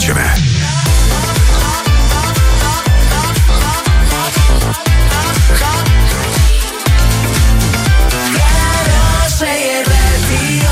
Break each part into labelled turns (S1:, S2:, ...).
S1: закончена.
S2: Хорошее радио.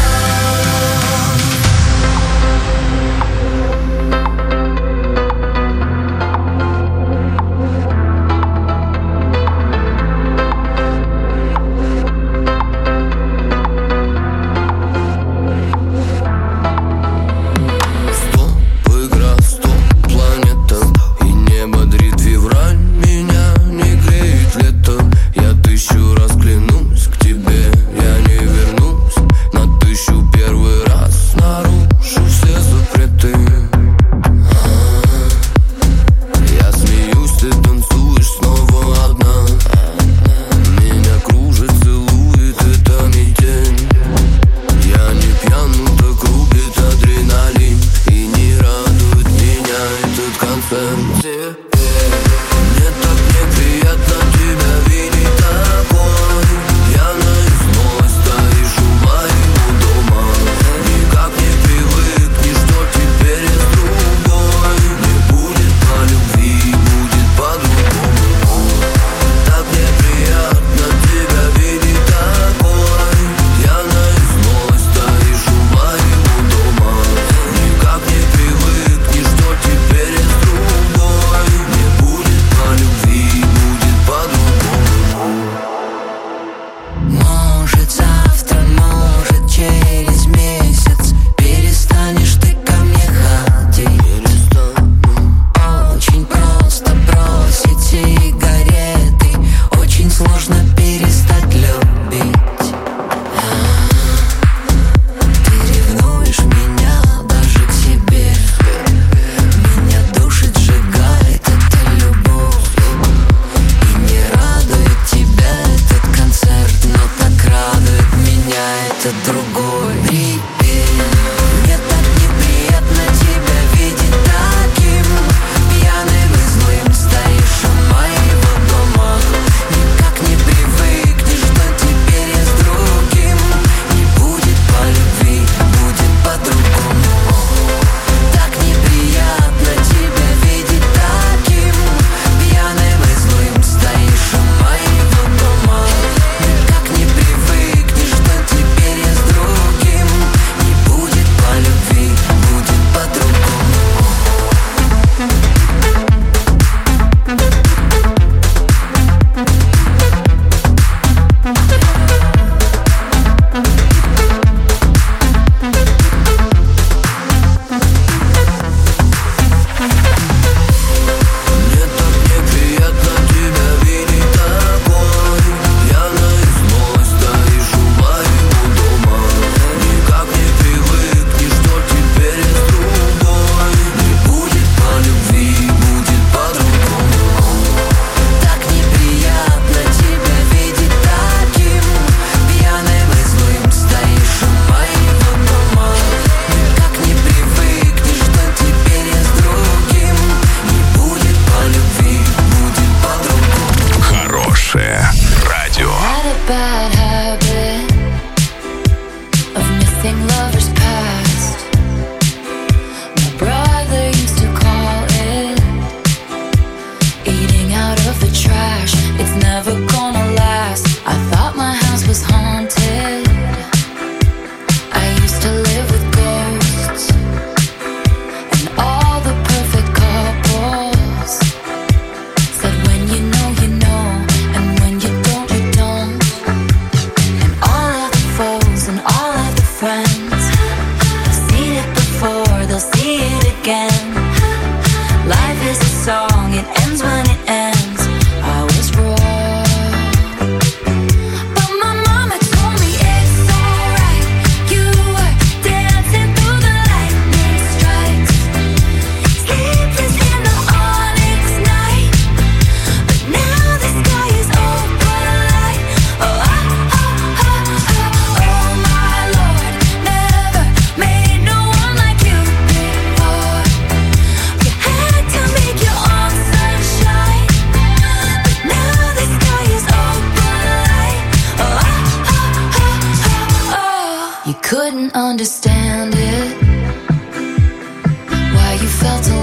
S3: Couldn't understand it, why you felt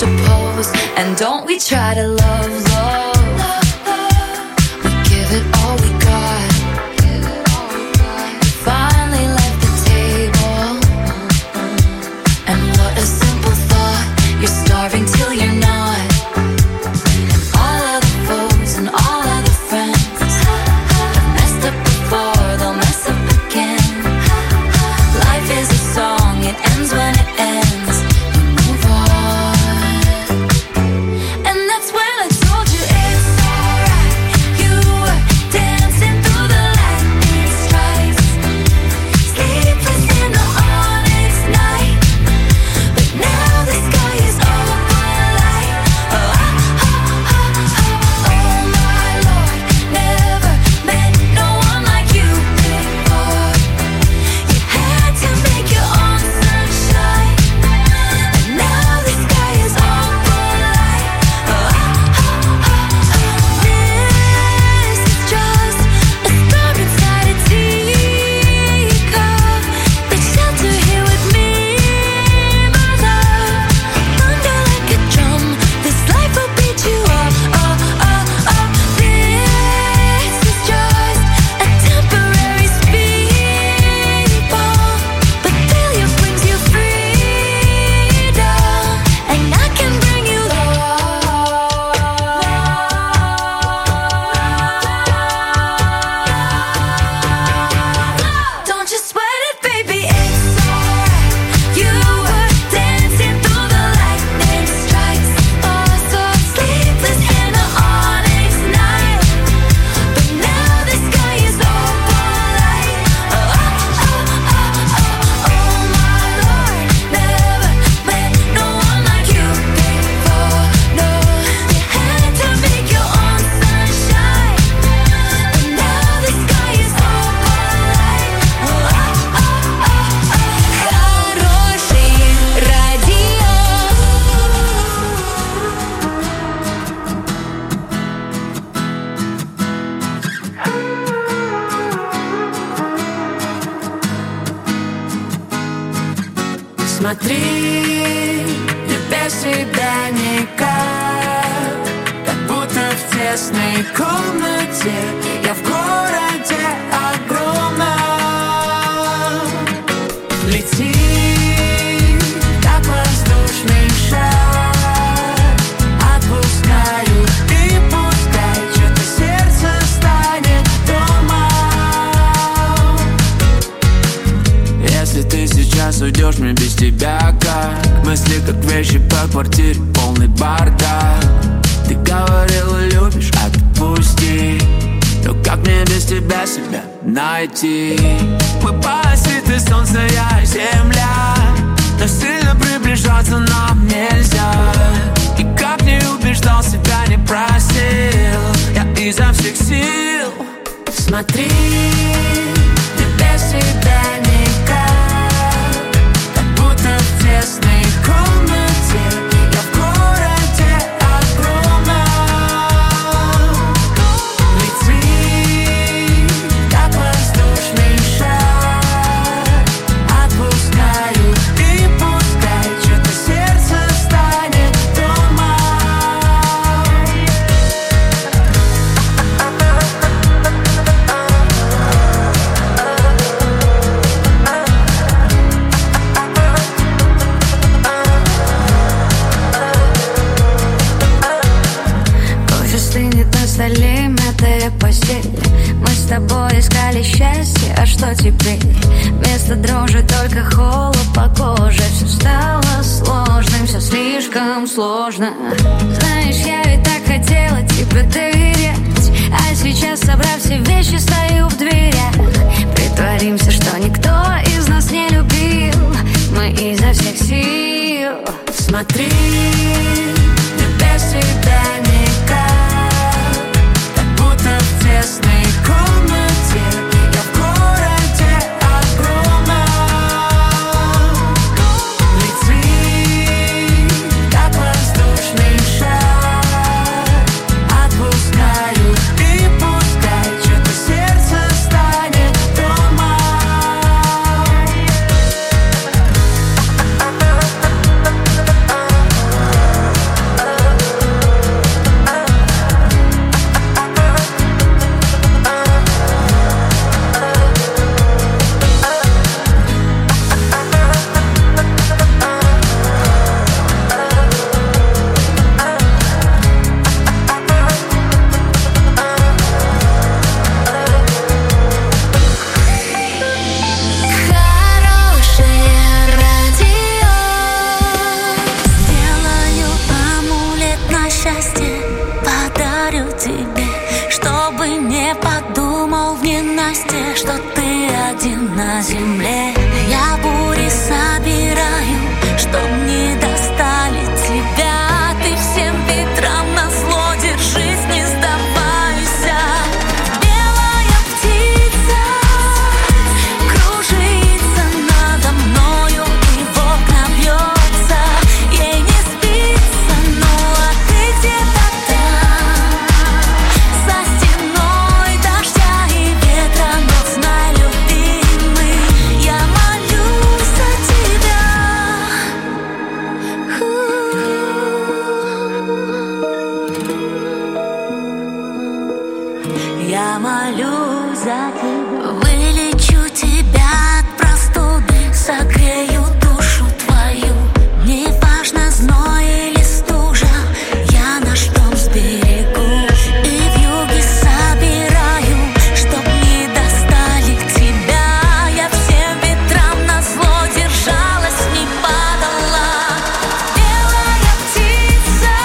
S2: juxtapose. And don't we try to love, we give it all we got. Finally left the table, and what a simple thought. You're starving till you're not. And all of the foes and all of the friends have messed up before, they'll mess up again. Life is a song, it ends when it ends. We move on. And that's when I told you it's alright. You were dancing through the lightning strikes, sleepless in the onyx night. But now the sky is open light. Oh, oh my Lord, never met no one like you before. You had to make your own sunshine, and now the sky is open light. Oh, this is just a storm inside a teacup. Take shelter here with me, my love. Thunder like a drum, this life will beat you up. This is just a temporary speed bump, but failure brings you freedom, and I can bring you love. Don't you sweat it, baby, it's alright. You were dancing through the lightning strikes, so sleepless in the onyx night. But now the sky is open light. Oh my Lord, never met no one like you before. No, you had to make your own sunshine, and now the sky is open light. Хорошее радио.
S1: Смотри, я без тебя никак, как будто в тесной комнате. Я в городе огромном. Лети, как воздушный шар. Отпускаю и пускай, что-то сердце станет домом. Если ты сейчас уйдешь, мне без тебя как? Мысли как вещи по квартире, полный бардак. Ты говорила, любишь, отпусти. Но как мне без тебя себя найти? Мы паразиты, солнце, я и земля, но сильно приближаться нам нельзя. И как не убеждал, себя не просил, я изо всех сил. Смотри, я без тебя никак, как будто в тесной комнате. Я в городе огромном. Лети, как воздушный шар. Отпускаю и пускай, что-то сердце станет домом.
S2: Кофе стынет на столе, мятая постель. Мы с тобой искали счастье, а что теперь? Вместо дрожи только холод по коже. Все стало сложным, все слишком сложно. Знаешь, я ведь так хотела тебе доверять, а сейчас, собрав все вещи, стою в дверях. Притворимся, что никто из нас не любил, мы изо всех сил.
S1: Смотри, я без тебя никак, как будто в тесной комнате. Я в городе огромном. Лети, как воздушный шар. Отпускаю и пускай, что-то сердце станет домом.
S2: люди на земле. Я бури собираю, чтоб не достали тебя. Ты всем ветрам назло, держись, не сдавайся. Белая птица кружится надо мною и в окна бьется. Ей не спится, ну а ты где-то там, за стеной дождя и ветра. Но знай, любимый, я молюсь за тебя. Я молюсь за тебя. Вылечу тебя от простуды, согрею душу твою. Неважно, зной или стужа, я наш дом сберегу. И вьюги собираю, чтоб не достали тебя. Я всем ветрам назло держалась, не падала. Белая птица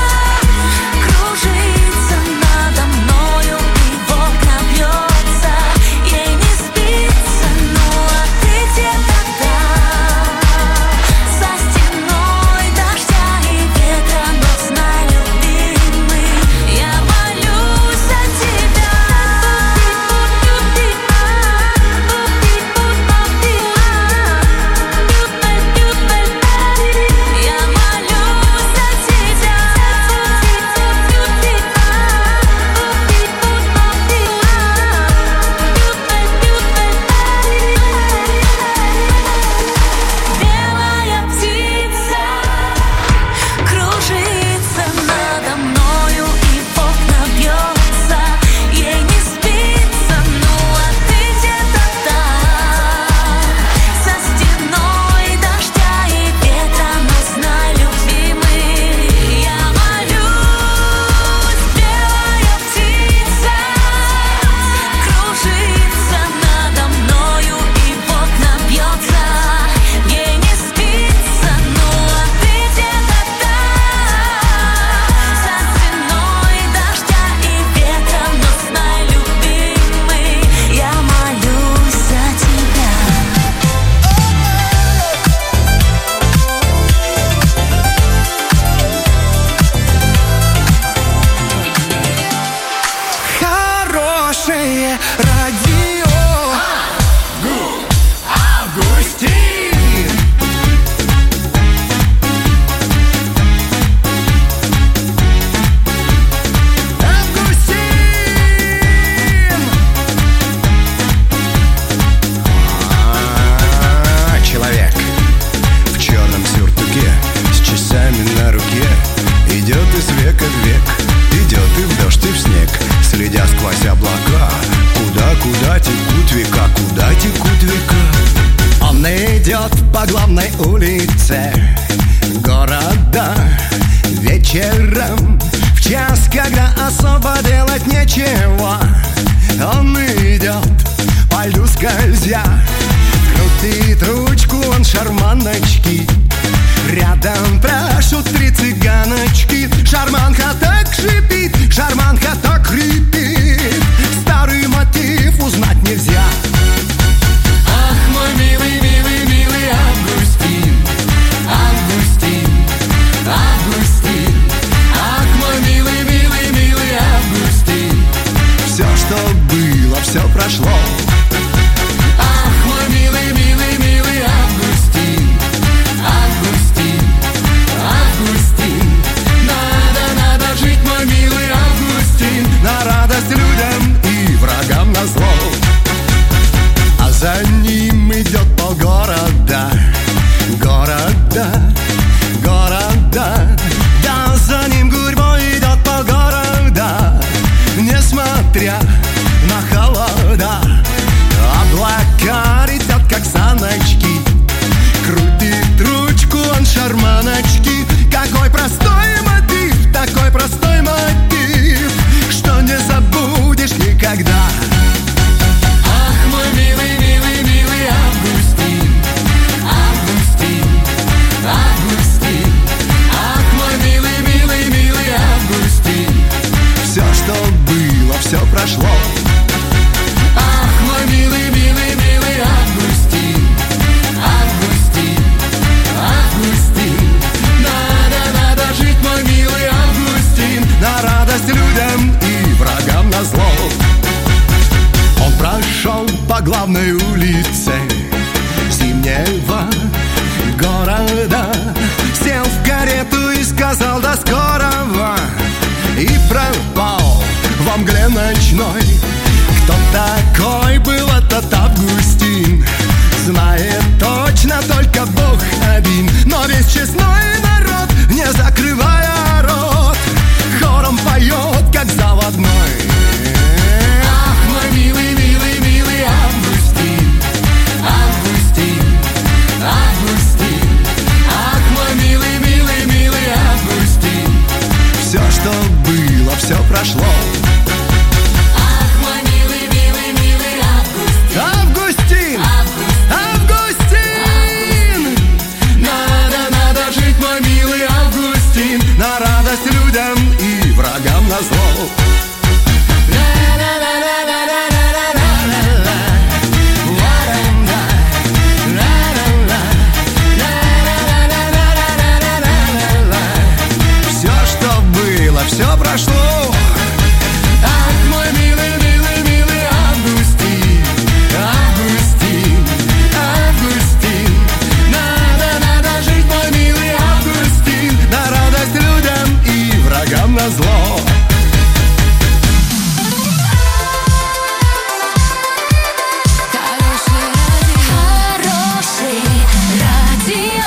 S2: кружится надо мною и в окна бьется. Ей не спится, ну а ты где-то там, за стеной дождя и ветра. Но знай, любимый, я молюсь за тебя. Я молюсь за тебя. Белая птица кружится надо мною и в окна бьется. Ей не спится, ну а ты где-то там, за стеной дождя и ветра. Но знай, любимый, я молюсь. Белая птица кружится надо мною и в окна бьется. Ей не спится, ну а ты где-то там, за стеной дождя и ветра. Но знай, любимый, я молюсь за тебя.
S3: Хорошее радио. Августин. Человек в черном сюртуке с часами на руке идет из века в век, идет и в дождь, и в снег, следя сквозь облака. Куда текут века, куда текут века. Он идет по главной улице города вечером, в час, когда особо делать нечего. Он идет по льду скользя, крутит ручку он шарманочки. Рядом пляшут три цыганочки. Шарманка так шипит, шарманка так хрипит. Старый мотив узнать нельзя. Ах, мой милый, милый, милый Августин, Августин, Августин. Ах, мой милый, милый, милый Августин. Все, что было, все прошло. Ах, мой милый, милый, милый Августин, пропал во мгле ночной. Кто такой был этот Августин, знает точно только Бог один. Но весь честной народ, не закрывая рот, хором поет, как заводной. Ах, мой милый, милый, милый Августин, Августин, Августин. Ах, мой милый, милый, милый Августин. Все, что было, все прошло. Августин! Августин! Надо жить, мой милый Августин, на радость людям и врагам назло. Все, что было, все прошло. На зло.
S2: Хороший радио.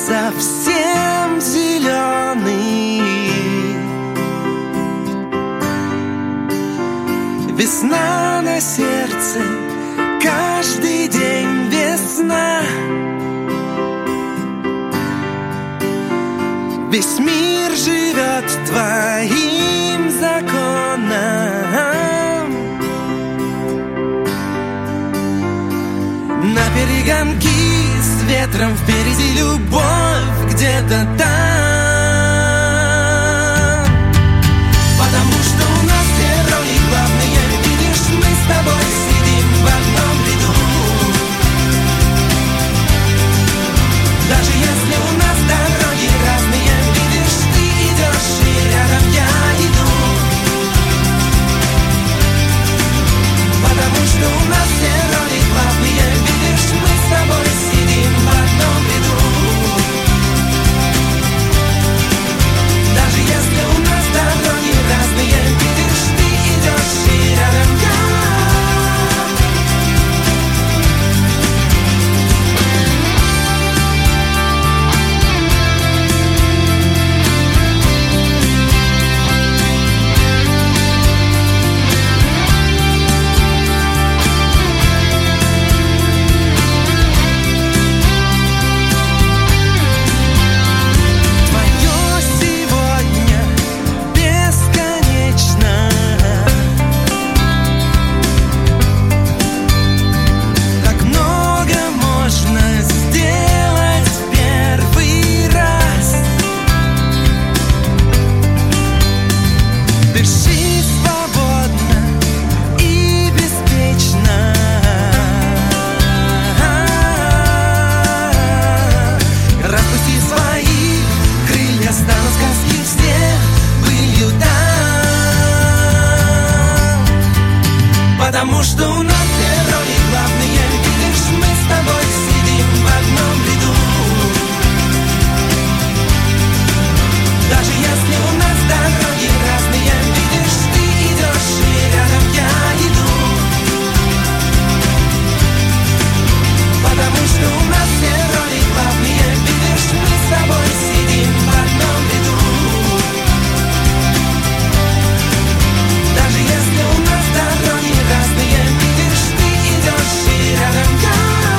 S4: совсем зеленый. Весна на сердце, каждый день весна. Весь мир живет твоим законом. На перегонки с ветром впереди любовь где-то там. Потому что у нас герои главные, видишь, мы с тобой сидим в одном ряду. Даже если у нас дороги разные, видишь, ты идешь и рядом я иду. Потому что у нас герои главные, видишь, мы с тобой сидим в одном ряду. Даже если у нас дороги разные, видишь, ты идешь и рядом я. Потому что у нас герои главные, видишь, мы с тобой сидим в одном ряду. Даже если у нас дороги разные, видишь, ты идешь и рядом я иду. Потому что у нас герои главные, видишь, мы с тобой сидим в одном ряду. Даже если у нас дороги разные, видишь, ты идешь и рядом я.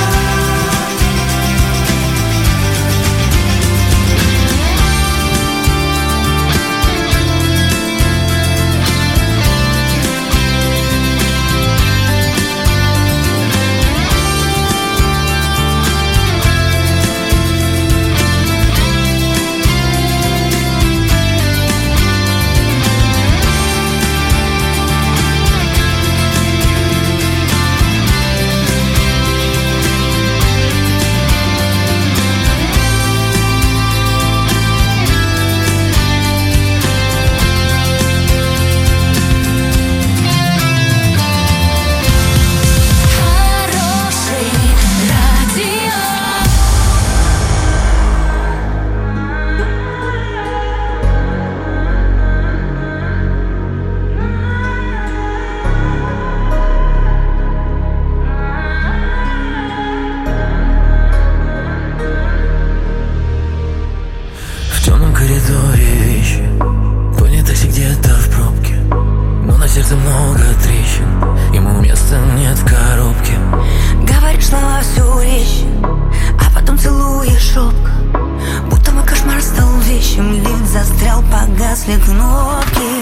S1: В темном коридоре вещи, понятых где-то в пробке, но на сердце много трещин, ему места нет в коробке.
S2: Говоришь слова всю речь, а потом целуешь робко, будто мой кошмар стал вещим. Лифт застрял, погасли кнопки.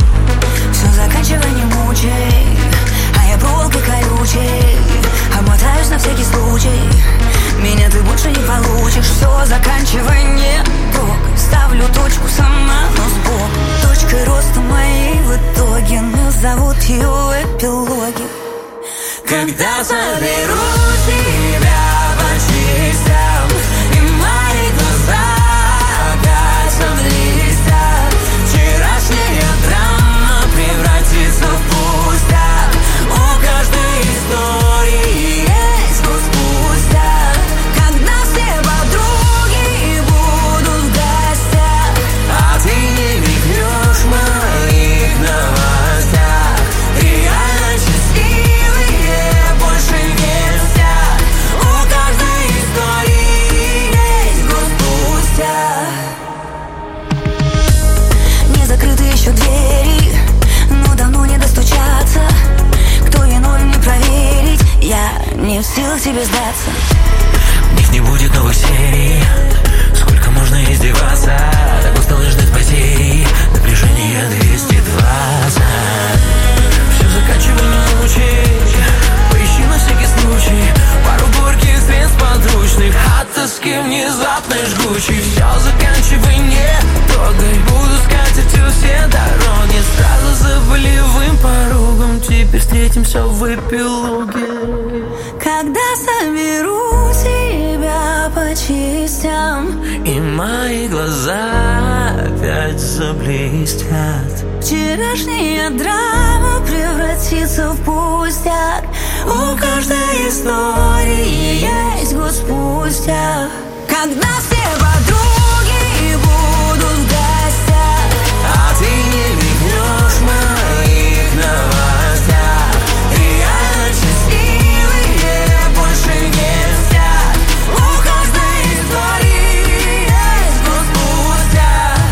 S2: Все заканчивай, не мучай, а я проволокой колючей обмотаюсь на всякий случай. Меня ты больше не получишь. Все заканчивай, не трогай. Ставлю точку сама, но сбоку. Точкой роста моей в итоге назовут ее в эпилоге. Когда заберу тебя по частям, и мои глаза опять обблестят, вчерашняя драма превратится в пустяк. У каждой истории есть пустяк. Когда все подруги будут в гостях, а ты не мигнешь в моих новостях. Реально счастливые больше не вся. У силах тебе сдаться.
S5: У них не будет новых серий. Сколько можно издеваться? Так устал и ждать потерь. Напряжение 220. Все заканчивай, не мучай. Поищи на всякий случай пару горьких средств подручных от тоски внезапной жгучей. Все заканчивай, не трогай. Буду скатертью все дороги. Сразу за болевым порогом. Теперь встретимся в эпилоге.
S2: Когда соберу тебя по частям
S5: и мои глаза опять заблестят.
S2: Вчерашняя драма превратится в пустяк. У каждой истории есть год спустя. Когда все подруги будут в гостях,
S5: а ты не мигнешь в моих новостях.
S2: реально счастливые больше не спят. У каждой истории есть год спустя.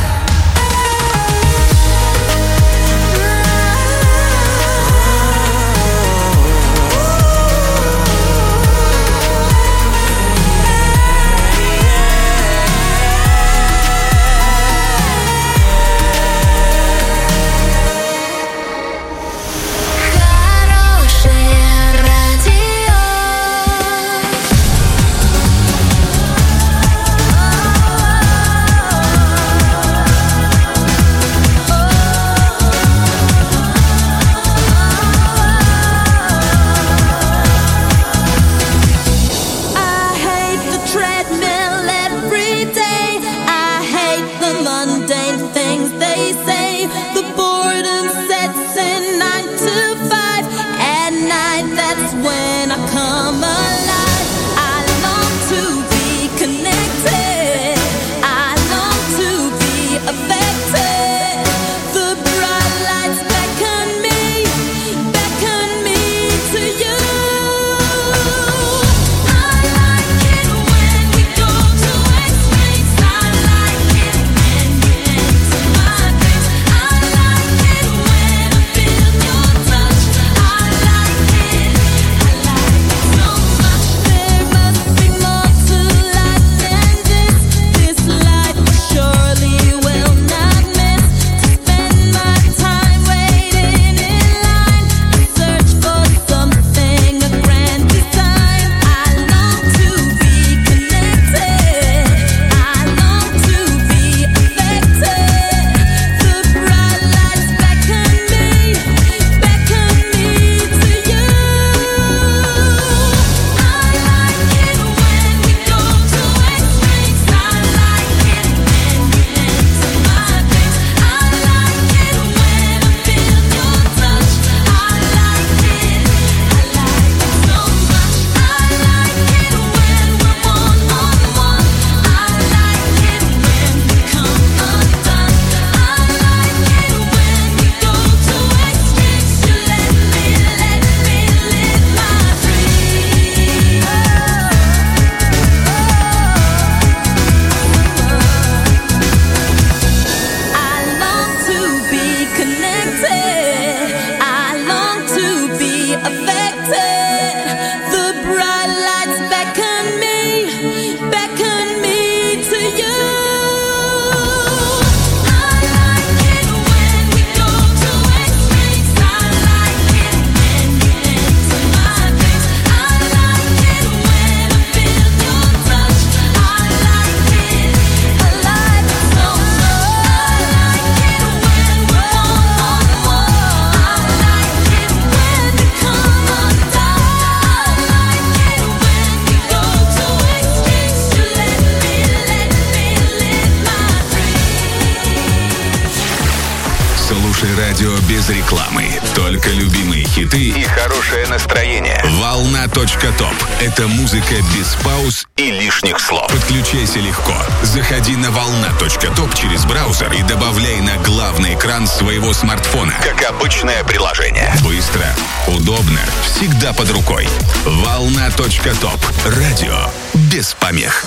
S6: Радио без рекламы. Только любимые хиты и хорошее настроение. Волна.топ. Это музыка без пауз и лишних слов. Подключайся легко. Заходи на волна.топ через браузер и добавляй на главный экран своего смартфона. Как обычное приложение. Быстро, удобно, всегда под рукой. Волна.топ. Радио без помех.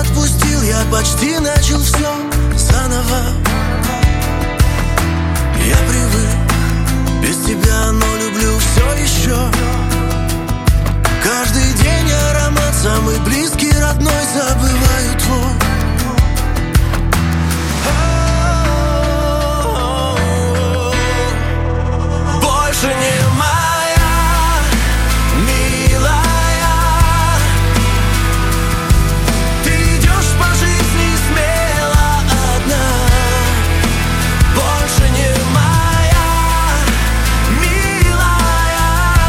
S7: отпустил, я почти начал все заново. Я привык без тебя, но люблю все еще. Каждый день аромат самый близкий, родной, забываю твой. Больше не моя, милая. Ты идешь по жизни смело одна. Больше не моя, милая.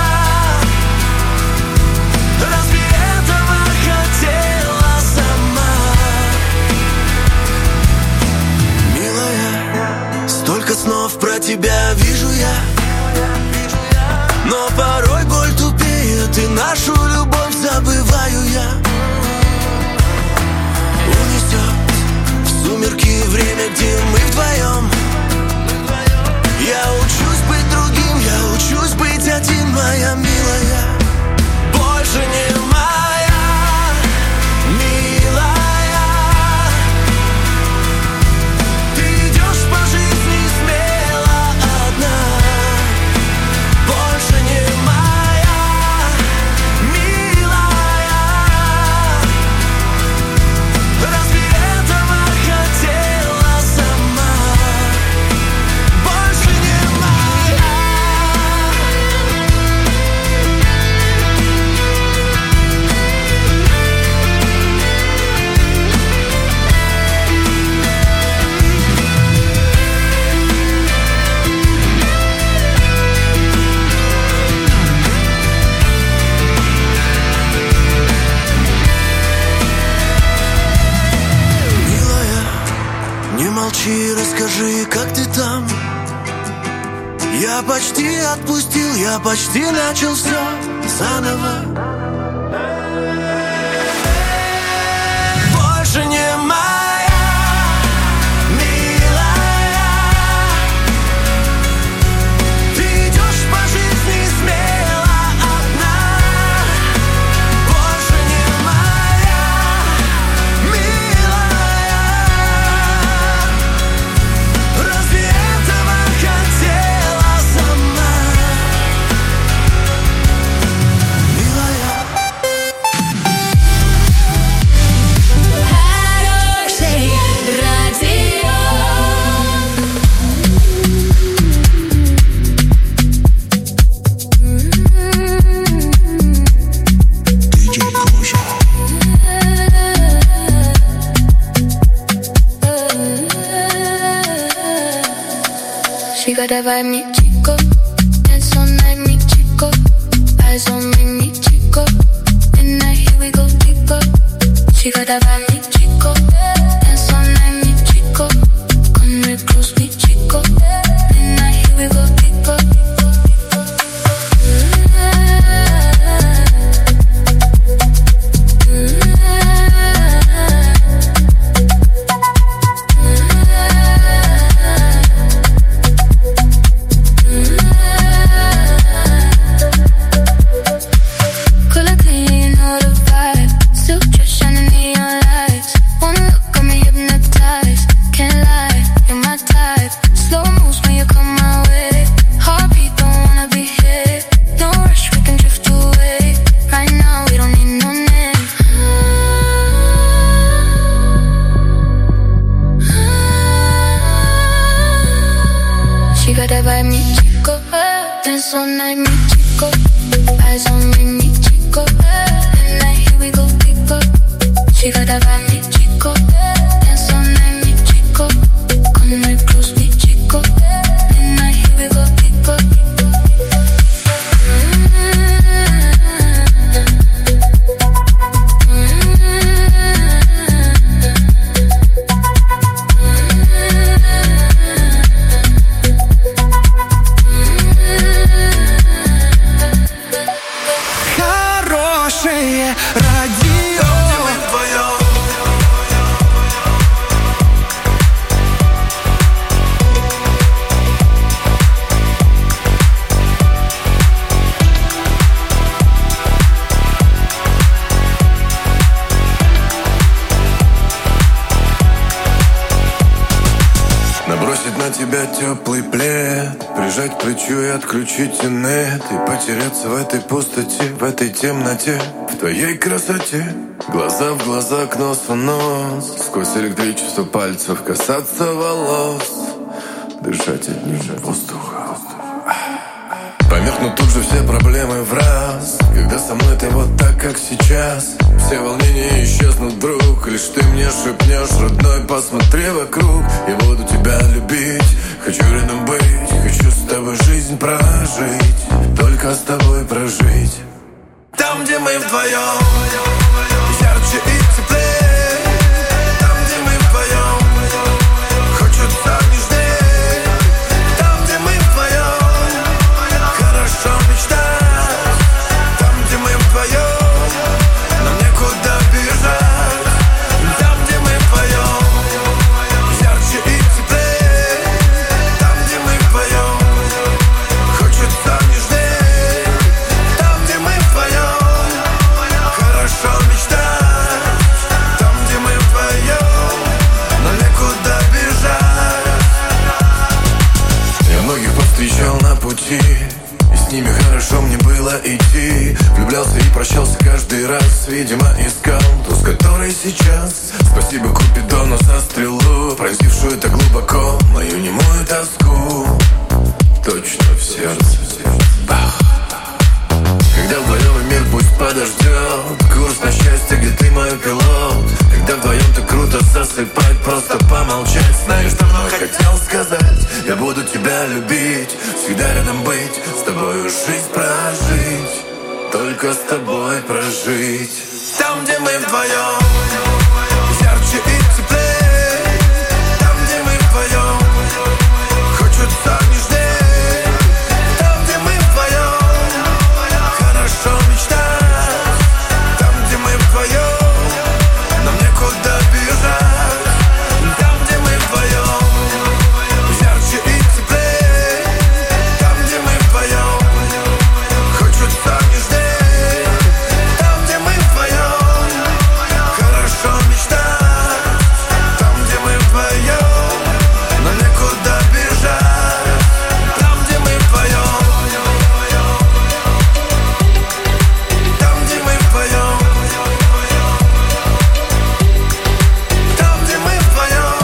S7: Разве этого хотела сама? Милая, столько снов про тебя вижу я. Но порой боль тупеет, и нашу любовь забываю я. Унесет в сумерки время, где мы вдвоем. Я учусь быть другим, я учусь быть один, моя милая. Больше не моя, милая. Ты идешь по жизни смело одна. Больше не моя, милая. Разве этого хотела сама? Больше не моя. Милая, не молчи, расскажи, как ты там. Я почти отпустил, я почти начал все заново. Больше не моя, милая. Ты идешь по жизни смело одна. Больше не моя, милая. Разве этого хотела сама? Милая.
S2: Хороший радио.
S8: She got that vibe, mi chico. Dance all night, mi chico. Eyes on me, mi chico. Midnight, here we go, pico. She got that vibe, mi chico. Dance all night, mi chico. Come real close, mi chico. Midnight, here we go, pico. Color clean, you know the vibe. Still just shining neon lights. One look got me hypnotized. Can't lie, you're my type. Slow moves when you come my way. Heartbeat, don't wanna be hit. No rush, we can drift away. Right now, we don't need no name. She got that vibe, mi chico. Dance all night, mi chico. Eyes on me, mi chico. Midnight, here we go, pico. She got that vibe, mi chico. Dance all night, mi chico. Come real close, mi chico. Midnight, here we go, pico.
S3: Бросить на тебя теплый плед, прижать к плечу и отключить инет, и потеряться в этой пустоте, в этой темноте, в твоей красоте. Глаза в глаза, к носу нос, сквозь электричество пальцев касаться волос, дышать одним воздухом. Померкнут тут же все проблемы в раз, когда со мной ты вот так, как сейчас. Все волнения исчезнут вдруг, лишь ты мне шепнешь: родной, посмотри вокруг. Я буду тебя любить, хочу рядом быть, хочу с тобой жизнь прожить, только с тобой прожить. Там, где мы вдвоем, ярче и теплее. Там, где мы вдвоем, хочется нежнее. Там, где мы вдвоем, хорошо мечтать. Там, где мы вдвоем, нам некуда бежать. Там, где мы вдвоем, ярче и теплее. Там, где мы вдвоем, хочется нежнее. Там, где мы вдвоем, хорошо мечтать. Там, где мы вдвоем, нам некуда бежать. Я многих повстречал на пути, и с ними хорошо мне было идти. Влюблялся и прощался каждый раз, видимо, искал ту, с которой сейчас. Спасибо Купидону за стрелу, пронзившую так глубоко мою немую тоску. Точно в сердце. Бах. Когда вдвоем и мир пусть подождет, курс на счастье, где ты мой пилот. Когда вдвоем так круто засыпать, просто помолчать. Знаешь, давно хотел сказать: я буду тебя любить, всегда рядом быть, с тобою жизнь прожить, только с тобой прожить. Там, где мы вдвоем, ярче и теплее. Там, где мы вдвоем, хочется нежнее. Там, где мы вдвоем, хорошо мечтать. Там, где мы вдвоем, нам некуда бежать. Там, где мы вдвоем, ярче и теплее. Там, где мы вдвоем, хочется нежнее. Там, где мы вдвоем, хорошо мечтать. Там, где мы вдвоем, нам некуда бежать. Там, где мы вдвоем, там, где мы вдвоем, там, где мы вдвоем.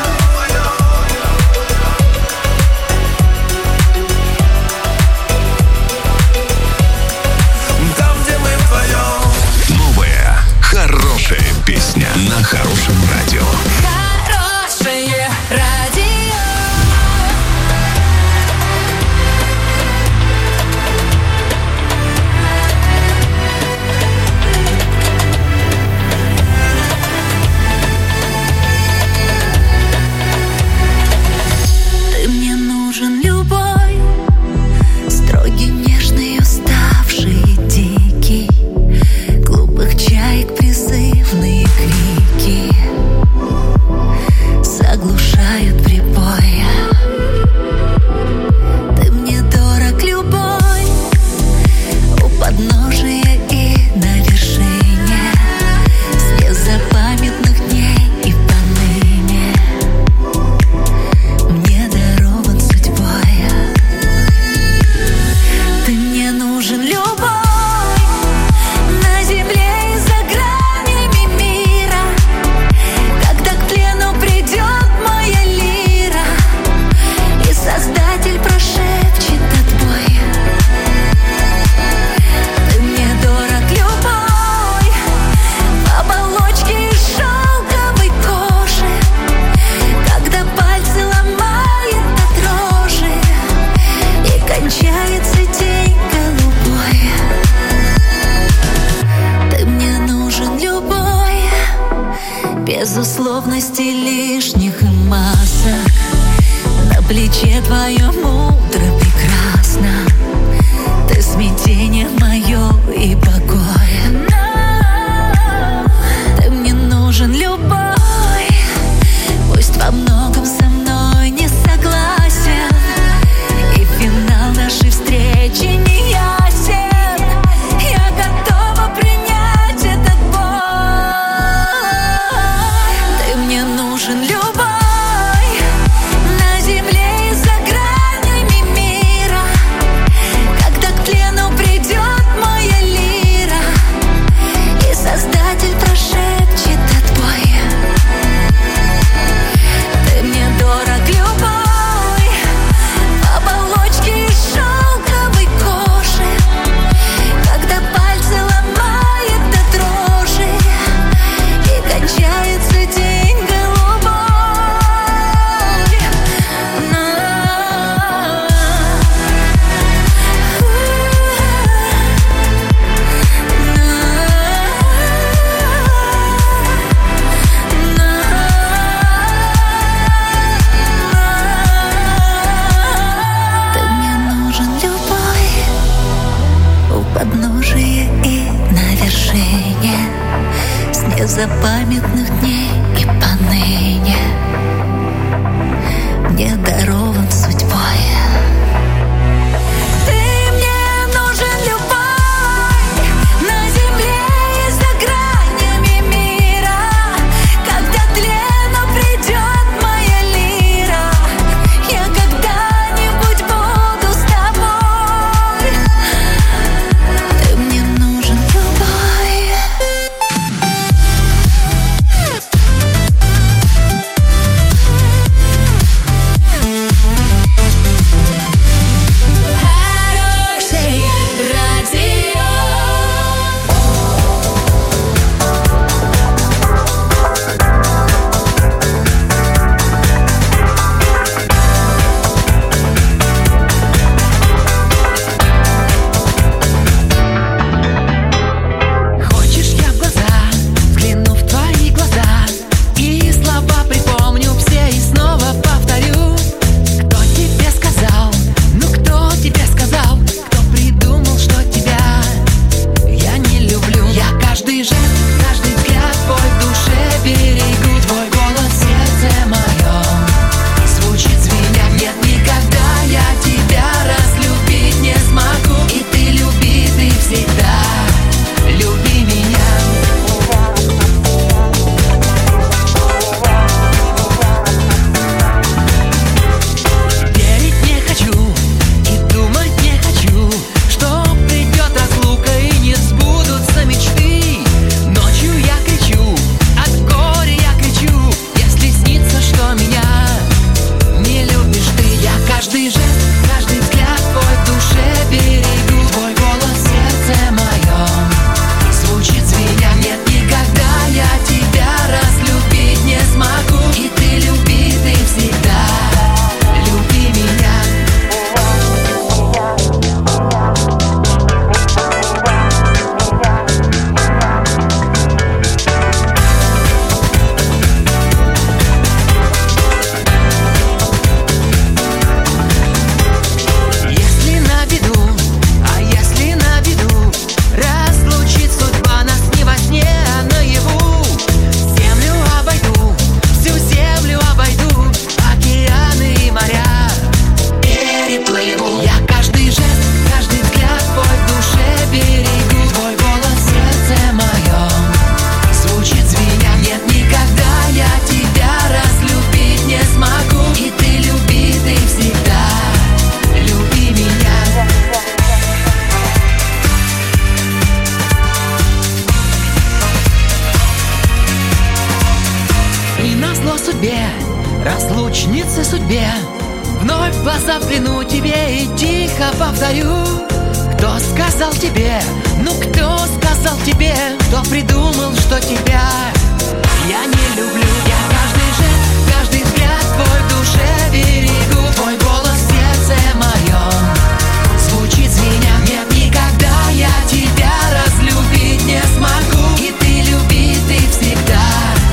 S3: Там, где мы вдвоем.
S6: Новая хорошая песня на хорошем радио.
S2: Хорошее радио. Ты мне нужен любой, строгий, нежный, уставший, дикий, глупых чаек призывные крики заглушают прибоя. Ты мне дорог любой, у подножия и на вершине, с незапамятных дней и поныне мне дарован судьбой. Ты мне нужен любой, на земле и за гранями мира, когда к плену придет моя лира, и Создатель прошепчет отбой. Ты мне дорог любой, в оболочке из шелковой кожи, когда пальцы ломает от дрожи, и кончается день голубой. Ты мне нужен любой, без условностей лишних и масок, на плече твоем утро прекрасно. Ты смятение мое и покой. Ты мне нужен любой, пусть во многом со мной не согласен, и финал нашей встречи не ясен. Я готова принять этот бой. Ты мне нужен любой, на земле
S9: судьбе, разлучнице судьбе. Вновь в глаза взгляну тебе и тихо повторю: кто сказал тебе, ну кто сказал тебе, кто придумал, что тебя я не люблю? Я каждый жест, каждый взгляд твой в душе берегу. Твой голос в сердце моем звучит звеня. Нет, никогда я тебя разлюбить не смогу. И ты люби, ты всегда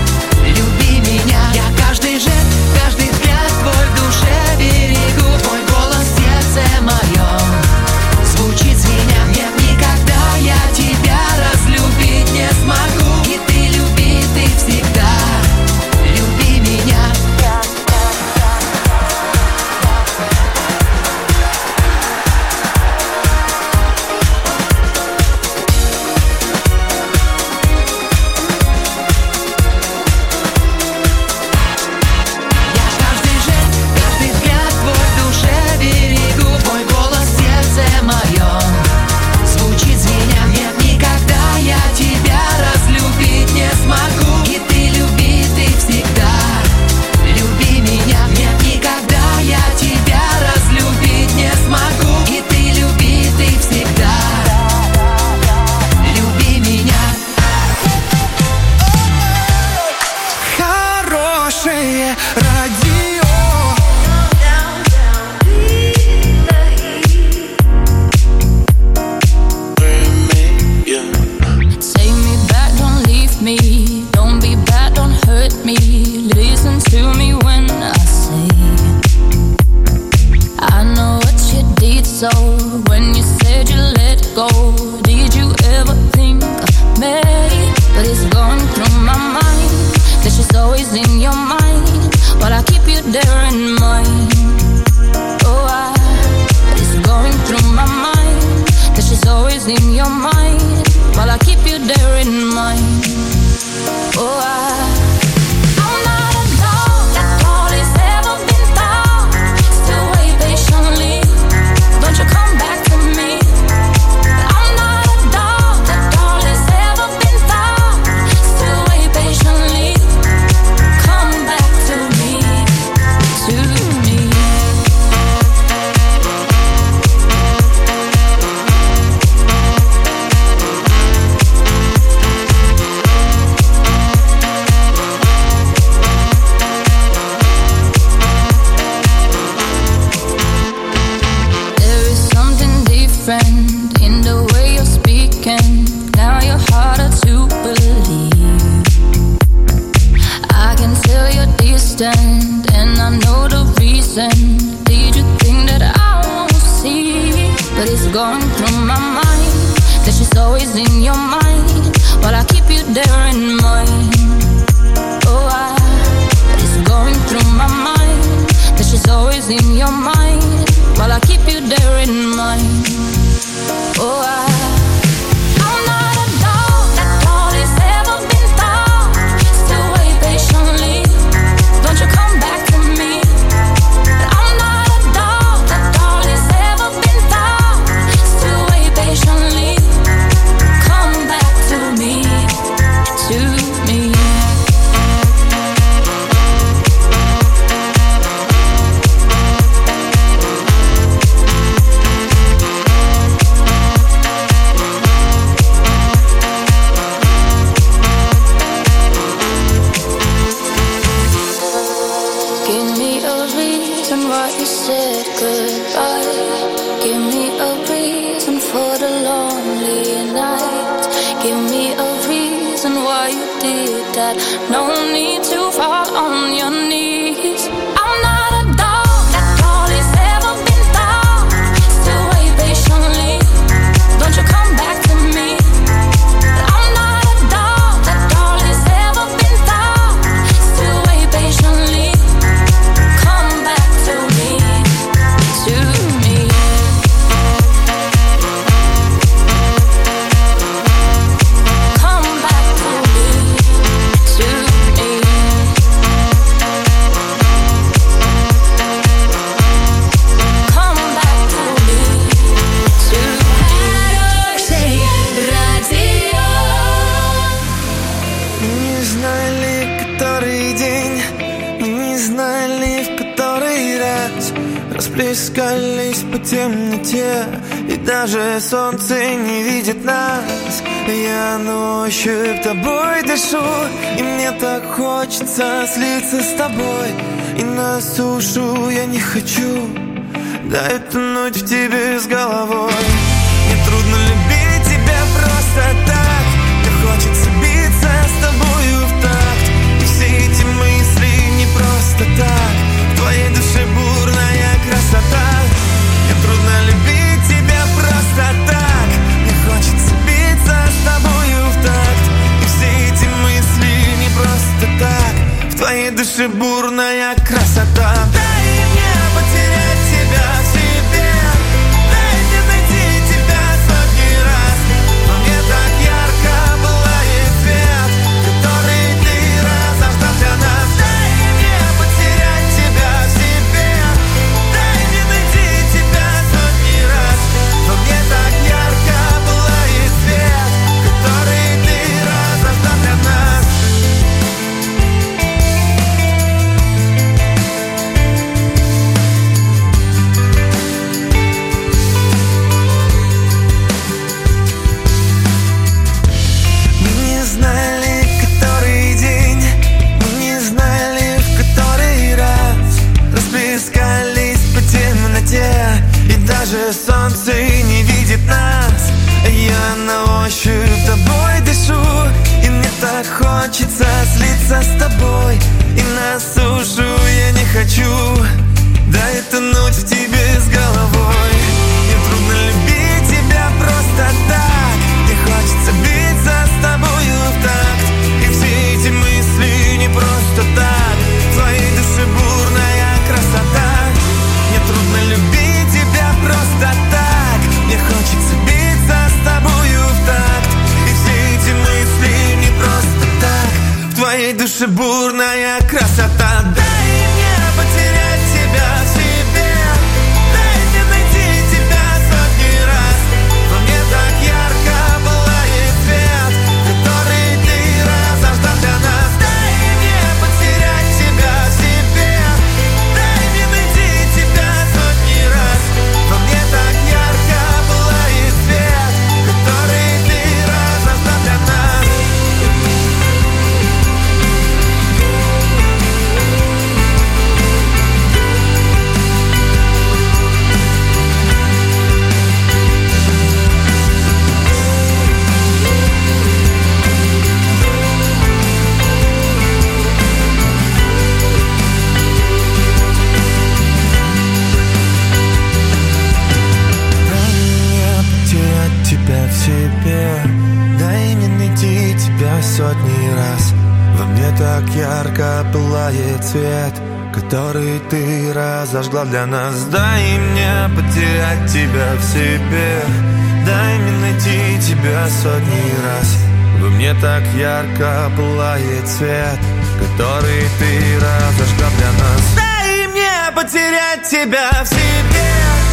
S9: люби меня. Я каждый жест, каждый взгляд твой в душе берегу. Твой голос в сердце моем звучит звеня. Нет, никогда я тебя разлюбить не смогу. И ты люби, ты всегда люби меня.
S2: To me.
S7: расплескались по темноте, и даже солнце не видит нас. Я на ощупь тобой дышу, и мне так хочется слиться с тобой. И на сушу я не хочу, дай тонуть в тебе с головой. Мне трудно любить тебя просто так, мне хочется биться с тобою в такт. И все эти мысли не просто так, в твоей душе бурная красота. Мне трудно любить тебя просто так, мне хочется биться с тобою в такт. И все эти мысли не просто так, в твоей душе бурная красота. Дай мне потерять тебя в себе, дай мне найти тебя сотни раз. Но мне так ярко пылает свет, который ты разожгла для нас. Дай мне потерять тебя в себе, дай мне найти тебя сотни раз. Но мне так ярко пылает свет, который ты разожгла для нас. И даже солнце не видит нас. Я на ощупь тобой дышу, и мне так хочется слиться с тобой. И на сушу я не хочу, дай тонуть в тебе с головой. Мне трудно любить тебя просто так, мне хочется биться с тобою в такт. И все эти мысли не просто так, в твоей душе бурная красота. Мне трудно любить тебя просто так, мне хочется биться с тобою в такт. И все эти мысли не просто так, в твоей душе бурная красота. Дай мне потерять тебя в себе, дай мне найти тебя сотни раз. Но мне так ярко пылает свет, который ты разожгла для нас. Дай мне потерять тебя в себе, дай мне найти тебя сотни раз. Но мне так ярко пылает свет, который ты разожгла для нас. Тебя в себе, дай мне найти тебя сотни раз. Во мне так ярко пылает свет, который ты разожгла для нас. Дай мне потерять тебя в себе, дай мне найти тебя сотни раз. Во мне так ярко пылает свет, который ты разожгла для нас. Дай мне потерять тебя в себе.